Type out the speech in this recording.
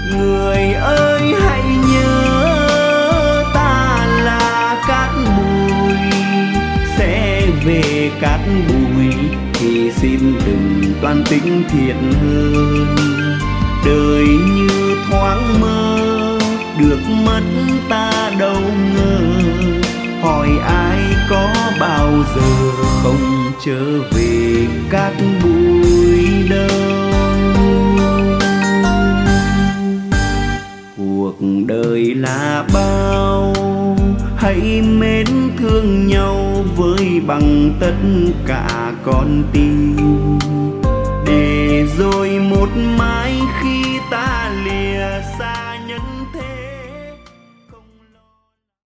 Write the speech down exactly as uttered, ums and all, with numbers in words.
Người ơi hãy nhớ ta là cát bụi, sẽ về cát bụi thì xin đừng toan tính thiện hơn. Đời như thoáng mơ, được mất ta đâu ngờ, hỏi ai có bao giờ không trở về cát bụi đâu. Cuộc đời là bao, hãy mến thương nhau với bằng tất cả con tim, để rồi một mai khi ta lìa xa